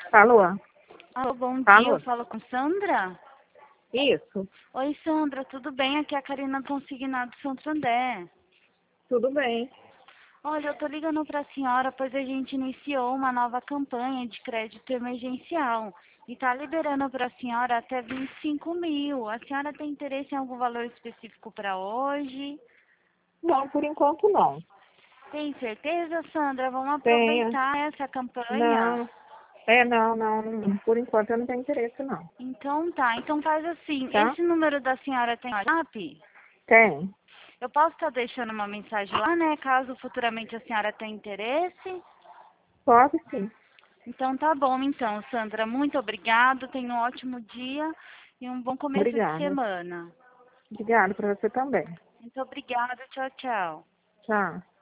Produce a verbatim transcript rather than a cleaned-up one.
Alô? Alô, bom dia, Alô? eu falo com Sandra? Isso, Oi, Sandra, tudo bem? Aqui é a Karina Consignado Santander. tudo bem. Olha, eu tô ligando para a senhora, pois a gente iniciou uma nova campanha de crédito emergencial e tá liberando para a senhora até vinte e cinco mil. A senhora tem interesse em algum valor específico para hoje? Não, por enquanto não. Tem certeza, Sandra? Vamos Tenha. aproveitar essa campanha? Não. É, não, não, não. Por enquanto eu não tenho interesse, não. Então tá, então faz assim, Tá? esse número da senhora tem WhatsApp? Tem. Eu posso estar deixando uma mensagem lá, né? Caso futuramente a senhora tenha interesse. Pode sim. Então tá bom, então, Sandra. Muito obrigada. Tenha um ótimo dia e um bom começo de Obrigada. semana. Obrigada para você também. Muito obrigada. Tchau, tchau. Tchau.